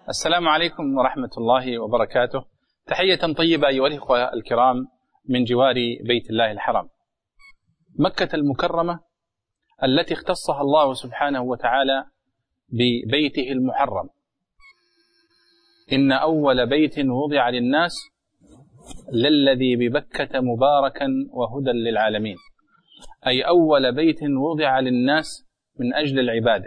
السلام عليكم ورحمة الله وبركاته. تحية طيبة أيها الإخوة الكرام من جوار بيت الله الحرام، مكة المكرمة التي اختصها الله سبحانه وتعالى ببيته المحرم. إن أول بيت وضع للناس للذي ببكة مباركا وهدى للعالمين، أي أول بيت وضع للناس من أجل العبادة.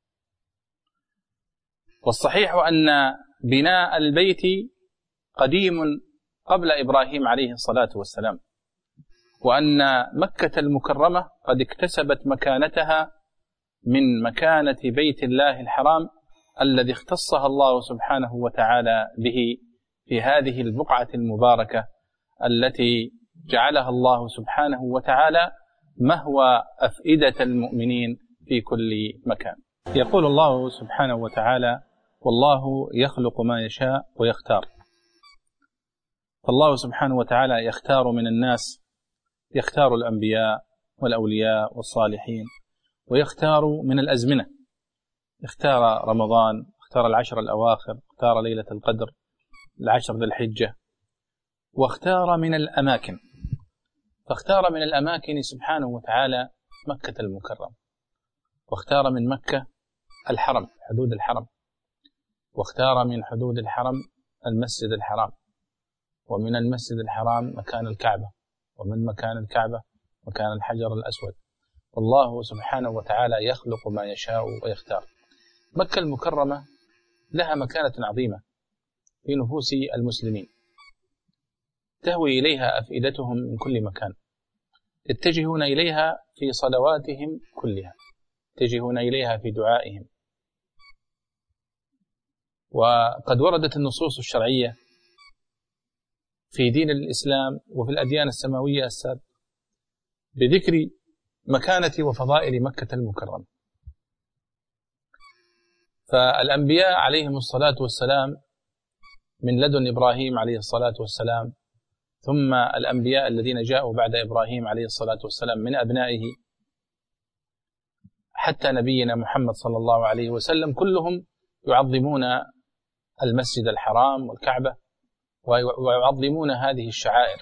والصحيح أن بناء البيت قديم قبل إبراهيم عليه الصلاة والسلام، وأن مكة المكرمة قد اكتسبت مكانتها من مكانة بيت الله الحرام الذي اختصها الله سبحانه وتعالى به في هذه البقعة المباركة التي جعلها الله سبحانه وتعالى مهوى أفئدة المؤمنين في كل مكان. يقول الله سبحانه وتعالى: والله يخلق ما يشاء ويختار. فالله سبحانه وتعالى يختار من الناس، يختار الأنبياء والأولياء والصالحين، ويختار من الأزمنة، اختار رمضان، اختار العشر الأواخر، اختار ليلة القدر، العشر ذي الحجة، واختار من الأماكن. فاختار من الأماكن سبحانه وتعالى مكة المكرمة، واختار من مكة الحرم، حدود الحرم، واختار من حدود الحرم المسجد الحرام، ومن المسجد الحرام مكان الكعبة، ومن مكان الكعبة مكان الحجر الأسود. والله سبحانه وتعالى يخلق ما يشاء ويختار. مكة المكرمة لها مكانة عظيمة في نفوس المسلمين، تهوي إليها أفئدتهم من كل مكان، يتجهون إليها في صلواتهم كلها، يتجهون إليها في دعائهم. وقد وردت النصوص الشرعية في دين الإسلام وفي الأديان السماوية السابقة بذكر مكانة وفضائل مكة المكرمة. فالأنبياء عليهم الصلاة والسلام من لدن إبراهيم عليه الصلاة والسلام، ثم الأنبياء الذين جاءوا بعد إبراهيم عليه الصلاة والسلام من أبنائه حتى نبينا محمد صلى الله عليه وسلم، كلهم يعظمون المسجد الحرام والكعبة ويعظمون هذه الشعائر.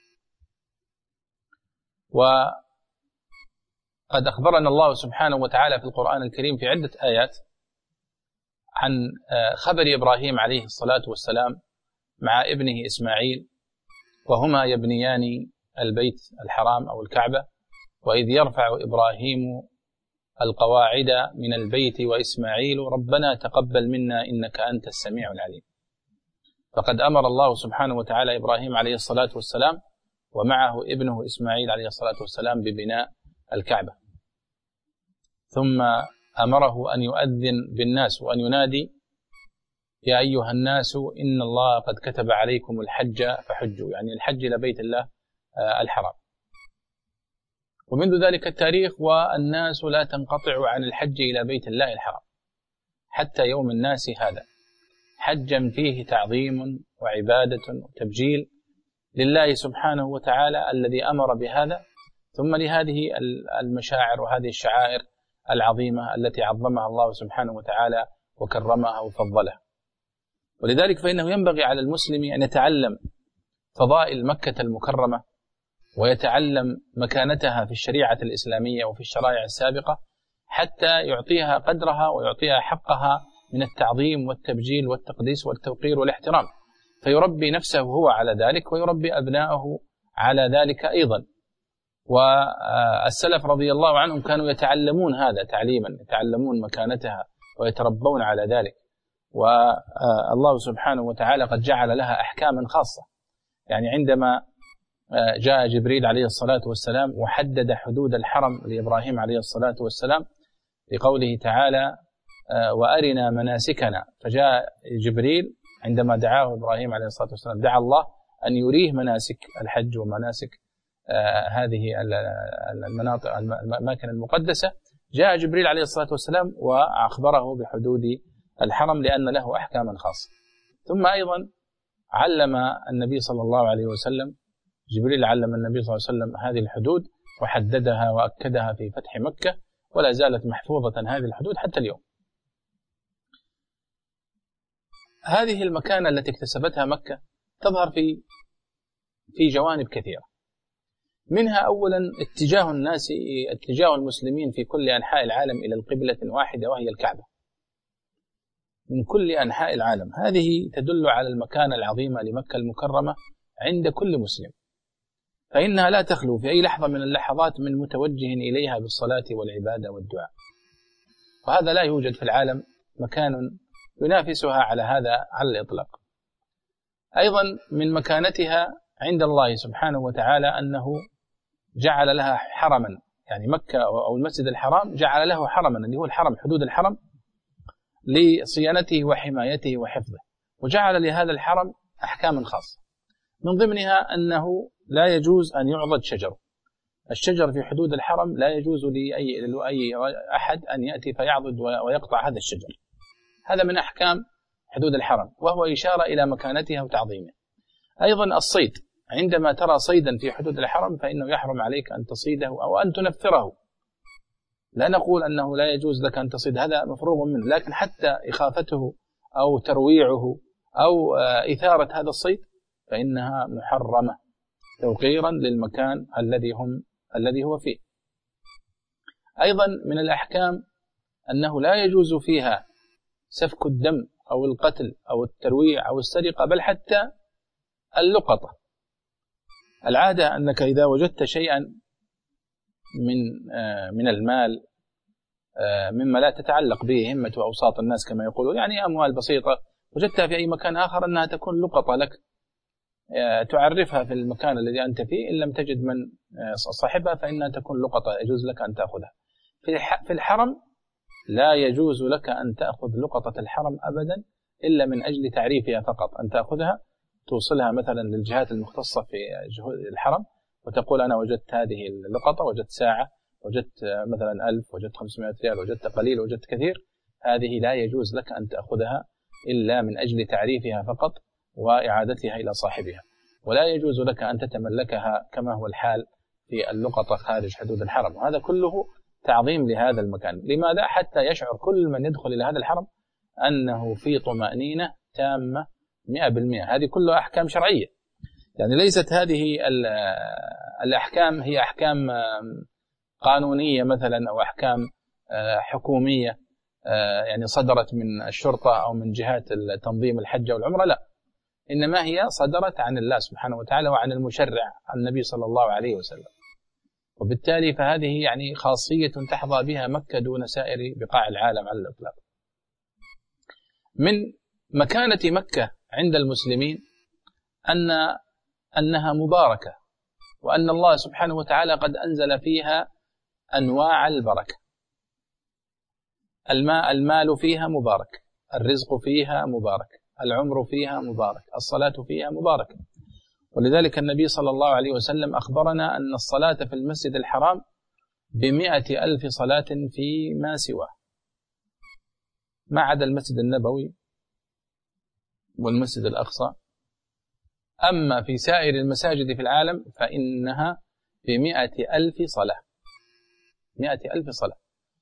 وقد أخبرنا الله سبحانه وتعالى في القرآن الكريم في عدة آيات عن خبر إبراهيم عليه الصلاة والسلام مع ابنه إسماعيل، وهما يبنيان البيت الحرام أو الكعبة، وإذ يرفع إبراهيم القواعد من البيت وإسماعيل ربنا تقبل منا إنك أنت السميع العليم. فقد أمر الله سبحانه وتعالى إبراهيم عليه الصلاة والسلام ومعه ابنه إسماعيل عليه الصلاة والسلام ببناء الكعبة، ثم أمره أن يؤذن بالناس وأن ينادي: يا أيها الناس إن الله قد كتب عليكم الحج فحجوا، يعني الحج إلى بيت الله الحرام. ومنذ ذلك التاريخ والناس لا تنقطع عن الحج إلى بيت الله الحرام حتى يوم الناس هذا، حجا فيه تعظيم وعبادة وتبجيل لله سبحانه وتعالى الذي أمر بهذا، ثم لهذه المشاعر وهذه الشعائر العظيمة التي عظمها الله سبحانه وتعالى وكرمها وفضلها. ولذلك فإنه ينبغي على المسلم أن يتعلم فضائل مكة المكرمة، ويتعلم مكانتها في الشريعة الإسلامية وفي الشرائع السابقة، حتى يعطيها قدرها ويعطيها حقها من التعظيم والتبجيل والتقديس والتوقير والاحترام، فيربي نفسه هو على ذلك ويربي أبناءه على ذلك أيضا. والسلف رضي الله عنهم كانوا يتعلمون هذا تعليما، يتعلمون مكانتها ويتربون على ذلك. والله سبحانه وتعالى قد جعل لها أحكاما خاصة، يعني عندما جاء جبريل عليه الصلاة والسلام وحدد حدود الحرم لإبراهيم عليه الصلاة والسلام بقوله تعالى: وأرنا مناسكنا. فجاء جبريل عندما دعاه إبراهيم عليه الصلاة والسلام، دعا الله أن يريه مناسك الحج ومناسك هذه المناطق الأماكن المقدسة. جاء جبريل عليه الصلاة والسلام وأخبره بحدود الحرم لأن له أحكاما خاصة. ثم أيضا علم النبي صلى الله عليه وسلم، جبريل علم النبي صلى الله عليه وسلم هذه الحدود وحددها وأكدها في فتح مكة، ولا زالت محفوظة هذه الحدود حتى اليوم. هذه المكانة التي اكتسبتها مكة تظهر في جوانب كثيرة، منها أولا اتجاه المسلمين في كل أنحاء العالم إلى القبلة واحدة وهي الكعبة، من كل أنحاء العالم. هذه تدل على المكانة العظيمة لمكة المكرمة عند كل مسلم، فإنها لا تخلو في أي لحظة من اللحظات من متوجه إليها بالصلاة والعبادة والدعاء، وهذا لا يوجد في العالم مكان ينافسها على هذا على الإطلاق. أيضا من مكانتها عند الله سبحانه وتعالى أنه جعل لها حرما، يعني مكة أو المسجد الحرام جعل له حرما اللي هو الحرم، حدود الحرم، لصيانته وحمايته وحفظه، وجعل لهذا الحرم أحكام خاصة، من ضمنها أنه لا يجوز أن يعضد شجر. الشجر في حدود الحرم لا يجوز لأي أحد أن يأتي فيعضد ويقطع هذا الشجر. هذا من أحكام حدود الحرم، وهو إشارة إلى مكانتها وتعظيمها. أيضا الصيد، عندما ترى صيدا في حدود الحرم فإنه يحرم عليك أن تصيده أو أن تنفره. لا نقول أنه لا يجوز لك أن تصيد، هذا مفروغ منه، لكن حتى إخافته أو ترويعه أو إثارة هذا الصيد فإنها محرمة توقيرا للمكان الذي هو فيه. أيضا من الأحكام أنه لا يجوز فيها سفك الدم أو القتل أو الترويع أو السرقة، بل حتى اللقطة. العادة أنك إذا وجدت شيئا من المال مما لا تتعلق به همة أوساط الناس كما يقولون، يعني أموال بسيطة وجدتها في أي مكان آخر، أنها تكون لقطة لك تعرفها في المكان الذي أنت فيه، إن لم تجد من صاحبها فإنها تكون لقطة يجوز لك أن تأخذها. في الحرم لا يجوز لك أن تأخذ لقطة الحرم أبدا إلا من أجل تعريفها فقط، أن تأخذها توصلها مثلا للجهات المختصة في الحرم وتقول أنا وجدت هذه اللقطة، وجدت ساعة، وجدت مثلا 1000، وجدت 500 ريال، وجدت قليل، وجدت كثير. هذه لا يجوز لك أن تأخذها إلا من أجل تعريفها فقط وإعادتها إلى صاحبها، ولا يجوز لك أن تتملكها كما هو الحال في اللقطة خارج حدود الحرم. وهذا كله تعظيم لهذا المكان. لماذا؟ حتى يشعر كل من يدخل إلى هذا الحرم أنه في طمأنينة تامة 100%. هذه كلها أحكام شرعية، يعني ليست هذه الأحكام هي أحكام قانونية مثلا أو أحكام حكومية يعني صدرت من الشرطة أو من جهات تنظيم الحج والعمرة، لا، إنما هي صدرت عن الله سبحانه وتعالى وعن المشرع عن النبي صلى الله عليه وسلم. وبالتالي فهذه يعني خاصية تحظى بها مكة دون سائر بقاع العالم على الإطلاق. من مكانة مكة عند المسلمين أنها مباركة، وأن الله سبحانه وتعالى قد أنزل فيها أنواع البركة. المال فيها مبارك، الرزق فيها مبارك، العمر فيها مبارك، الصلاة فيها مباركة. ولذلك النبي صلى الله عليه وسلم أخبرنا أن الصلاة في المسجد الحرام ب100,000 صلاة فيما سواه، ما عدا المسجد النبوي والمسجد الأقصى. أما في سائر المساجد في العالم فإنها ب100,000 صلاة، 100,000 صلاة.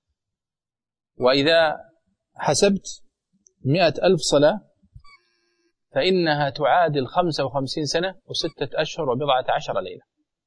وإذا حسبت 100,000 صلاة فإنها تعادل 55 سنة و6 أشهر و10 ليلة.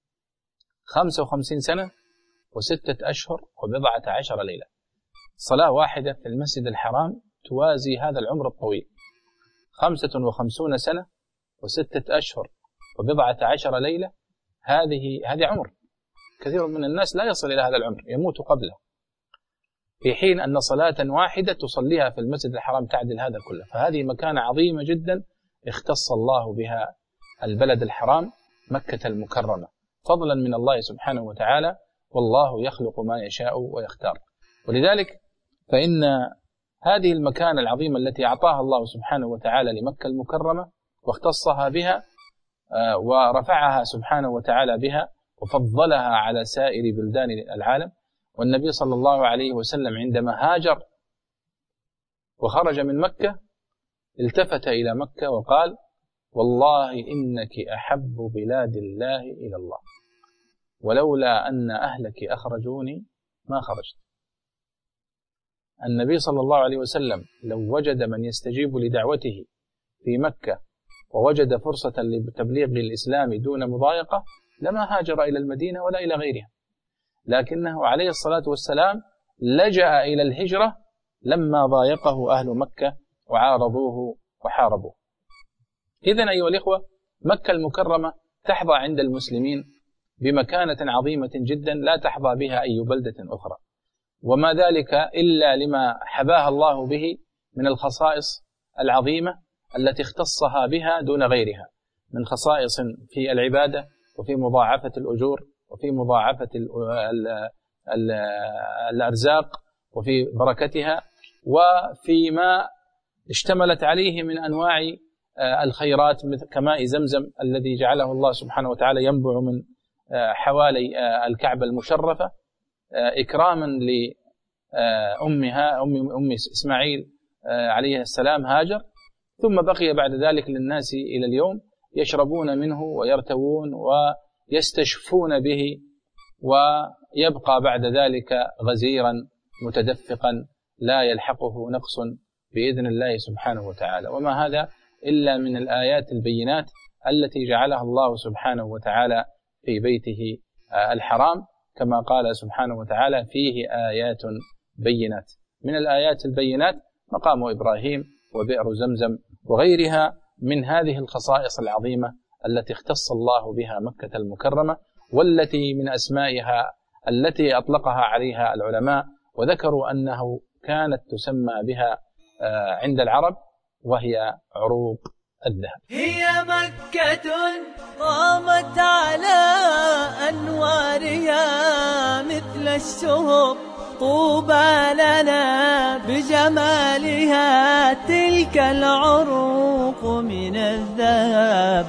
55 سنة و6 أشهر و10 ليلة. صلاة واحدة في المسجد الحرام توازي هذا العمر الطويل. 55 سنة و6 أشهر و10 ليلة، هذه عمر. كثير من الناس لا يصل إلى هذا العمر، يموت قبله، في حين أن صلاة واحدة تصليها في المسجد الحرام تعدل هذا كله. فهذه مكانة عظيمة جدا اختص الله بها البلد الحرام مكة المكرمة فضلا من الله سبحانه وتعالى، والله يخلق ما يشاء ويختار. ولذلك فإن هذه المكانة العظيمة التي أعطاها الله سبحانه وتعالى لمكة المكرمة واختصها بها ورفعها سبحانه وتعالى بها وفضلها على سائر بلدان العالم. والنبي صلى الله عليه وسلم عندما هاجر وخرج من مكة التفت إلى مكة وقال: والله إنك أحب بلاد الله إلى الله، ولولا أن أهلك أخرجوني ما خرجت. النبي صلى الله عليه وسلم لو وجد من يستجيب لدعوته في مكة ووجد فرصة لتبليغ الإسلام دون مضايقة لما هاجر إلى المدينة ولا إلى غيرها، لكنه عليه الصلاة والسلام لجأ إلى الهجرة لما ضايقه أهل مكة وعارضوه وحاربوه. إذن أيها الإخوة، مكة المكرمة تحظى عند المسلمين بمكانة عظيمة جدا لا تحظى بها أي بلدة أخرى، وما ذلك إلا لما حباها الله به من الخصائص العظيمة التي اختصها بها دون غيرها، من خصائص في العبادة وفي مضاعفة الأجور وفي مضاعفة الأرزاق وفي بركتها وفيما اشتملت عليه من أنواع الخيرات كماء زمزم الذي جعله الله سبحانه وتعالى ينبع من حوالي الكعبة المشرفة إكراما لأمها أم إسماعيل عليه السلام هاجر، ثم بقي بعد ذلك للناس إلى اليوم يشربون منه ويرتوون ويستشفون به، ويبقى بعد ذلك غزيرا متدفقا لا يلحقه نقص بإذن الله سبحانه وتعالى. وما هذا إلا من الآيات البينات التي جعلها الله سبحانه وتعالى في بيته الحرام، كما قال سبحانه وتعالى فيه آيات بينات. من الآيات البينات مقام إبراهيم وبئر زمزم وغيرها من هذه الخصائص العظيمة التي اختص الله بها مكة المكرمة، والتي من أسمائها التي أطلقها عليها العلماء وذكروا أنه كانت تسمى بها عند العرب وهي عروق الذهب. هي مكة قامت على أنوارها مثل الشهب، طوبى لنا بجمالها تلك العروق من الذهب.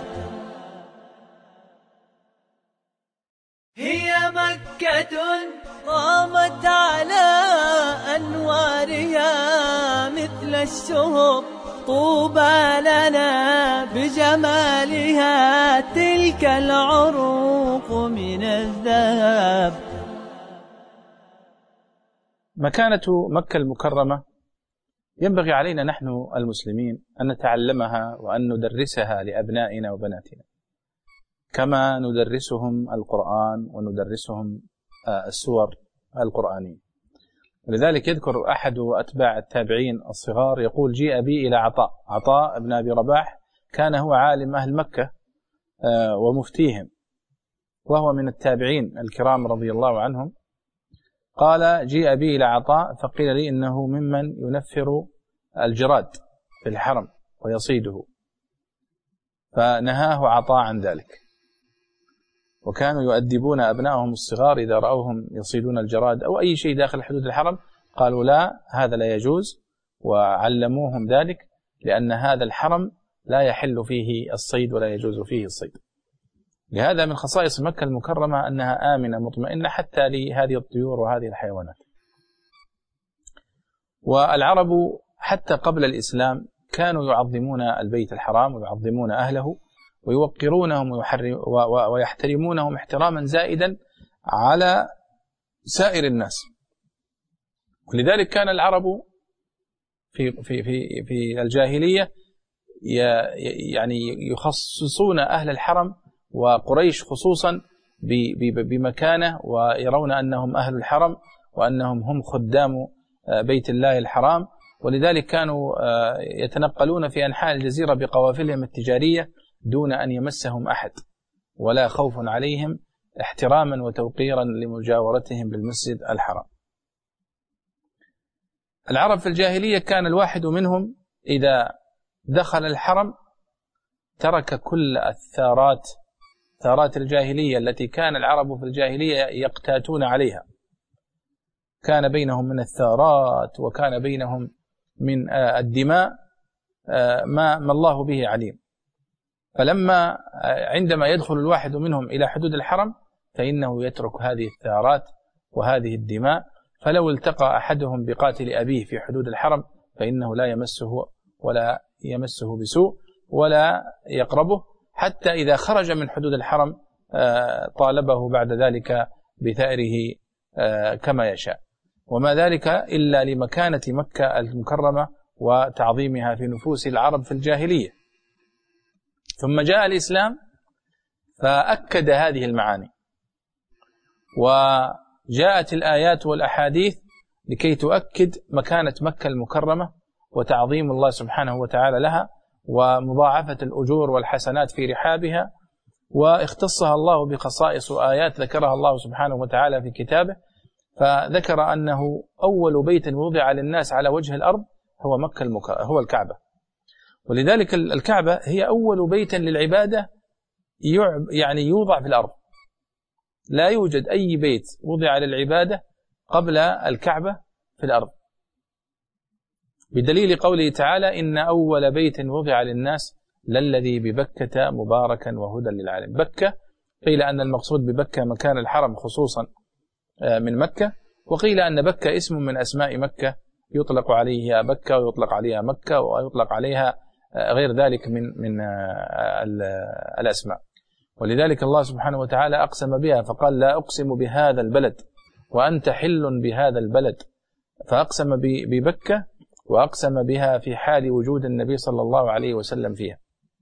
هي مكة قامت على أنوارها مثل الشهب، طوبى لنا بجمالها تلك العروق من الذهب. مكانة مكة المكرمة ينبغي علينا نحن المسلمين أن نتعلمها وأن ندرسها لأبنائنا وبناتنا، كما ندرسهم القرآن وندرسهم السور القرآنية. ولذلك يذكر أحد أتباع التابعين الصغار يقول: جيء بي إلى عطاء بن أبي رباح، كان هو عالم أهل مكة ومفتيهم، وهو من التابعين الكرام رضي الله عنهم. قال: جيء بي إلى عطاء فقيل لي إنه ممن ينفر الجراد في الحرم ويصيده، فنهاه عطاء عن ذلك. وكانوا يؤدبون أبنائهم الصغار إذا رأوهم يصيدون الجراد أو أي شيء داخل حدود الحرم، قالوا: لا، هذا لا يجوز، وعلموهم ذلك، لأن هذا الحرم لا يحل فيه الصيد ولا يجوز فيه الصيد. لهذا من خصائص مكة المكرمة أنها آمنة مطمئنة حتى لهذه الطيور وهذه الحيوانات. والعرب حتى قبل الإسلام كانوا يعظمون البيت الحرام ويعظمون أهله ويوقرونهم ويحترمونهم احتراما زائدا على سائر الناس. ولذلك كان العرب في الجاهلية يعني يخصصون أهل الحرم وقريش خصوصا بمكانة، ويرون أنهم أهل الحرم وأنهم هم خدام بيت الله الحرام. ولذلك كانوا يتنقلون في أنحاء الجزيرة بقوافلهم التجارية دون أن يمسهم أحد ولا خوف عليهم، احتراما وتوقيرا لمجاورتهم بالمسجد الحرام. العرب في الجاهلية كان الواحد منهم إذا دخل الحرم ترك كل الثارات، ثارات الجاهلية التي كان العرب في الجاهلية يقتاتون عليها. كان بينهم من الثارات وكان بينهم من الدماء ما الله به عليم. فلما عندما يدخل الواحد منهم إلى حدود الحرم فإنه يترك هذه الثارات وهذه الدماء، فلو التقى أحدهم بقاتل أبيه في حدود الحرم فإنه لا يمسه بسوء ولا يقربه، حتى إذا خرج من حدود الحرم طالبه بعد ذلك بثأره كما يشاء. وما ذلك إلا لمكانة مكة المكرمة وتعظيمها في نفوس العرب في الجاهلية. ثم جاء الإسلام فأكد هذه المعاني، وجاءت الآيات والأحاديث لكي تؤكد مكانة مكة المكرمة وتعظيم الله سبحانه وتعالى لها ومضاعفة الأجور والحسنات في رحابها، واختصها الله بخصائص آيات ذكرها الله سبحانه وتعالى في كتابه، فذكر أنه أول بيت وضع للناس على وجه الأرض هو مكة هو الكعبة. ولذلك الكعبة هي أول بيت للعبادة يعني يوضع في الأرض، لا يوجد أي بيت وضع للعبادة قبل الكعبة في الأرض، بدليل قوله تعالى إن أول بيت وضع للناس للذي ببكة مباركا وهدى للعالم. بكة قيل أن المقصود ببكة مكان الحرم خصوصا من مكة، وقيل أن بكة اسم من أسماء مكة يطلق عليها بكة ويطلق عليها مكة ويطلق عليها غير ذلك من الأسماء. ولذلك الله سبحانه وتعالى أقسم بها فقال لا أقسم بهذا البلد وأنت حل بهذا البلد، فأقسم ببكة وأقسم بها في حال وجود النبي صلى الله عليه وسلم فيها.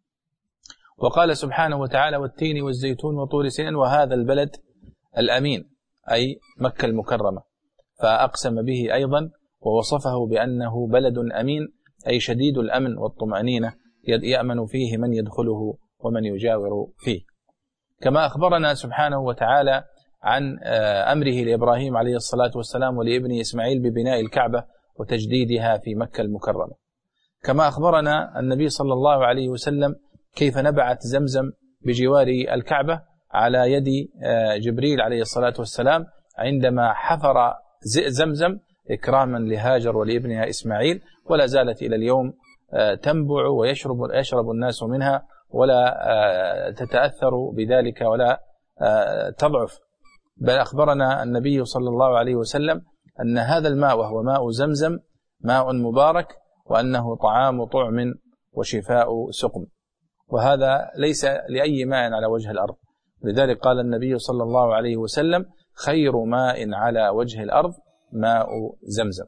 وقال سبحانه وتعالى والتين والزيتون وطور سينين وهذا البلد الأمين، أي مكة المكرمة، فأقسم به أيضا ووصفه بأنه بلد أمين، أي شديد الأمن والطمأنينة يأمن فيه من يدخله ومن يجاور فيه. كما أخبرنا سبحانه وتعالى عن أمره لإبراهيم عليه الصلاة والسلام ولابنه إسماعيل ببناء الكعبة وتجديدها في مكة المكرمة. كما أخبرنا النبي صلى الله عليه وسلم كيف نبعت زمزم بجوار الكعبة على يد جبريل عليه الصلاة والسلام عندما حفر زمزم إكراما لهاجر ولابنها إسماعيل، ولا زالت إلى اليوم تنبع ويشرب الناس منها ولا تتأثر بذلك ولا تضعف. بل أخبرنا النبي صلى الله عليه وسلم أن هذا الماء وهو ماء زمزم ماء مبارك، وأنه طعام طعم وشفاء سقم، وهذا ليس لأي ماء على وجه الأرض. لذلك قال النبي صلى الله عليه وسلم خير ماء على وجه الأرض ماء زمزم.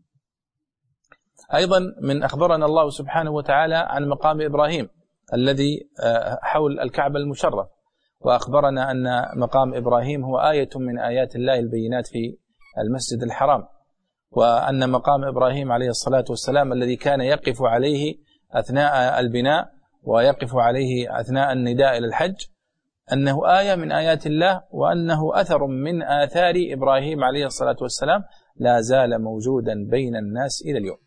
أيضا من أخبرنا الله سبحانه وتعالى عن مقام إبراهيم الذي حول الكعبة المشرف، وأخبرنا أن مقام إبراهيم هو آية من آيات الله البينات في المسجد الحرام، وأن مقام إبراهيم عليه الصلاة والسلام الذي كان يقف عليه أثناء البناء ويقف عليه أثناء النداء إلى الحج أنه آية من آيات الله، وأنه أثر من آثار إبراهيم عليه الصلاة والسلام لا زال موجودا بين الناس إلى اليوم.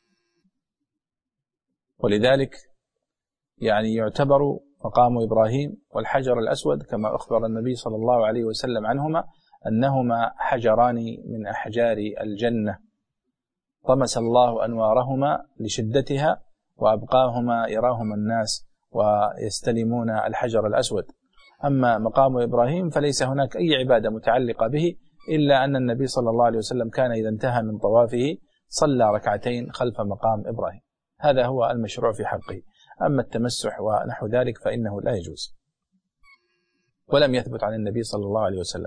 ولذلك يعني يعتبر مقام إبراهيم والحجر الأسود كما أخبر النبي صلى الله عليه وسلم عنهما أنهما حجران من أحجار الجنة طمس الله أنوارهما لشدتها وأبقاهما يراهما الناس ويستلمون الحجر الأسود. أما مقام إبراهيم فليس هناك أي عبادة متعلقة به إلا أن النبي صلى الله عليه وسلم كان إذا انتهى من طوافه صلى ركعتين خلف مقام إبراهيم، هذا هو المشروع في حقه. أما التمسح ونحو ذلك فإنه لا يجوز ولم يثبت عن النبي صلى الله عليه وسلم.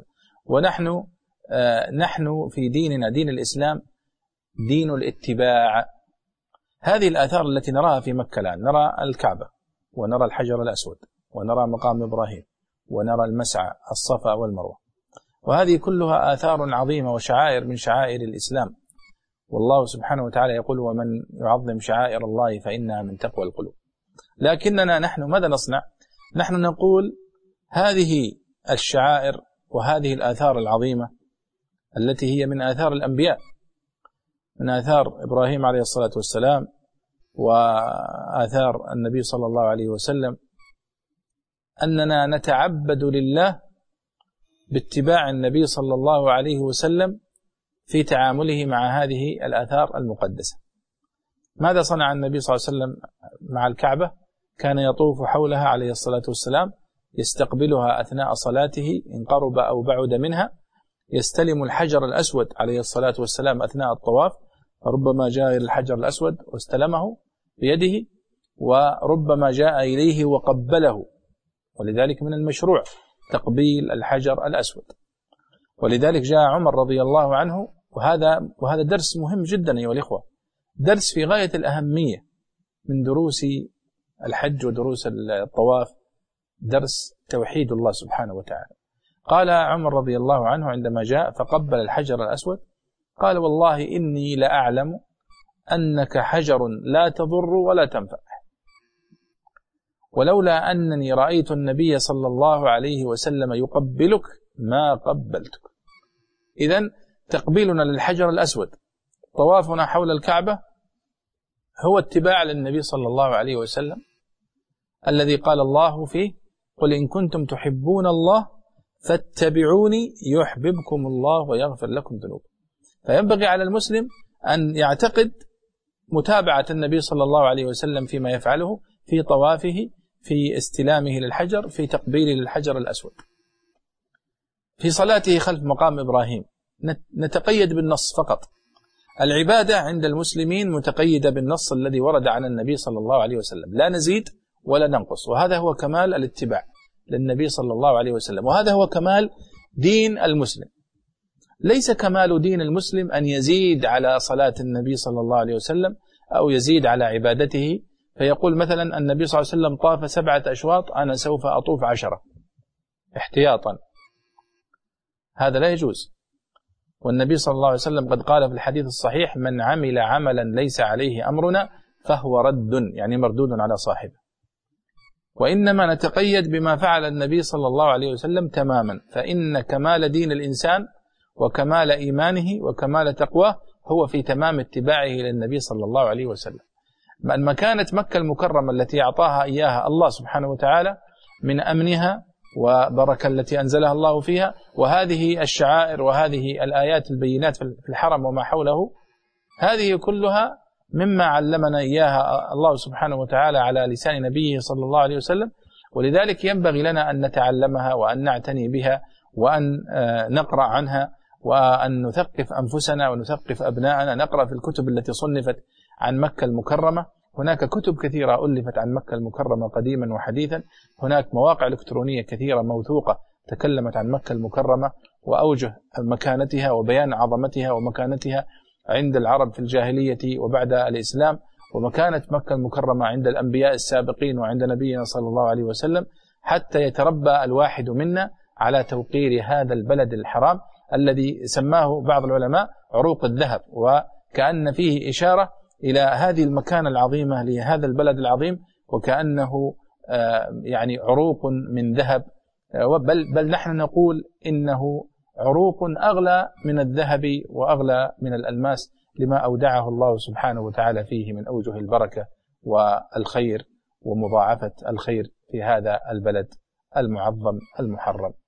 ونحن في ديننا دين الإسلام دين الاتباع. هذه الآثار التي نراها في مكة الآن، نرى الكعبة ونرى الحجر الأسود ونرى مقام إبراهيم ونرى المسعى الصفا والمروة، وهذه كلها آثار عظيمة وشعائر من شعائر الإسلام، والله سبحانه وتعالى يقول ومن يعظم شعائر الله فإنها من تقوى القلوب. لكننا نحن ماذا نصنع؟ نحن نقول هذه الشعائر وهذه الآثار العظيمة التي هي من آثار الأنبياء، من آثار إبراهيم عليه الصلاة والسلام وآثار النبي صلى الله عليه وسلم، أننا نتعبد لله باتباع النبي صلى الله عليه وسلم في تعامله مع هذه الآثار المقدسة. ماذا صنع النبي صلى الله عليه وسلم مع الكعبة؟ كان يطوف حولها عليه الصلاة والسلام، يستقبلها أثناء صلاته إن قرب أو بعد منها، يستلم الحجر الأسود عليه الصلاة والسلام أثناء الطواف، ربما جاء إلى الحجر الأسود واستلمه بيده، وربما جاء إليه وقبله، ولذلك من المشروع تقبيل الحجر الأسود. ولذلك جاء عمر رضي الله عنه، وهذا درس مهم جدا أيها الإخوة، درس في غاية الأهمية من دروس الحج ودروس الطواف درس توحيد الله سبحانه وتعالى. قال عمر رضي الله عنه عندما جاء فقبل الحجر الأسود قال والله إني لأعلم أنك حجر لا تضر ولا تنفع، ولولا أنني رأيت النبي صلى الله عليه وسلم يقبلك ما قبلتك. إذن تقبيلنا للحجر الأسود، طوافنا حول الكعبة، هو اتباع للنبي صلى الله عليه وسلم الذي قال الله فيه: قل إن كنتم تحبون الله فاتبعوني يحببكم الله ويغفر لكم ذنوبكم. فينبغي على المسلم أن يعتقد متابعة النبي صلى الله عليه وسلم فيما يفعله في طوافه، في استلامه للحجر، في تقبيله للحجر الأسود. في صلاته خلف مقام إبراهيم نتقيد بالنص فقط. العبادة عند المسلمين متقيدة بالنص الذي ورد عن النبي صلى الله عليه وسلم، لا نزيد ولا ننقص، وهذا هو كمال الاتباع للنبي صلى الله عليه وسلم، وهذا هو كمال دين المسلم. ليس كمال دين المسلم أن يزيد على صلاة النبي صلى الله عليه وسلم أو يزيد على عبادته، فيقول مثلا النبي صلى الله عليه وسلم طاف 7 أشواط، أنا سوف أطوف 10 احتياطا، هذا لا يجوز. والنبي صلى الله عليه وسلم قد قال في الحديث الصحيح: من عمل عملا ليس عليه أمرنا فهو رد، يعني مردود على صاحبه. وإنما نتقيد بما فعل النبي صلى الله عليه وسلم تماما، فإن كمال دين الإنسان وكمال إيمانه وكمال تقواه هو في تمام اتباعه للنبي صلى الله عليه وسلم. مكانة مكة المكرمة التي أعطاها إياها الله سبحانه وتعالى من أمنها وبركة التي أنزلها الله فيها، وهذه الشعائر وهذه الآيات البينات في الحرم وما حوله، هذه كلها مما علمنا إياها الله سبحانه وتعالى على لسان نبيه صلى الله عليه وسلم. ولذلك ينبغي لنا أن نتعلمها وأن نعتني بها وأن نقرأ عنها وأن نثقف أنفسنا ونثقف أبناءنا. نقرأ في الكتب التي صنفت عن مكة المكرمة، هناك كتب كثيرة ألفت عن مكة المكرمة قديما وحديثا، هناك مواقع إلكترونية كثيرة موثوقة تكلمت عن مكة المكرمة وأوجه مكانتها وبيان عظمتها ومكانتها عند العرب في الجاهلية وبعد الإسلام، ومكانة مكة المكرمة عند الأنبياء السابقين وعند نبينا صلى الله عليه وسلم، حتى يتربى الواحد منا على توقير هذا البلد الحرام الذي سماه بعض العلماء عروق الذهب، وكأن فيه إشارة إلى هذه المكانة العظيمة لهذا البلد العظيم، وكأنه يعني عروق من ذهب، بل نحن نقول إنه عروق أغلى من الذهب وأغلى من الألماس، لما أودعه الله سبحانه وتعالى فيه من أوجه البركة والخير ومضاعفة الخير في هذا البلد المعظم المحرم.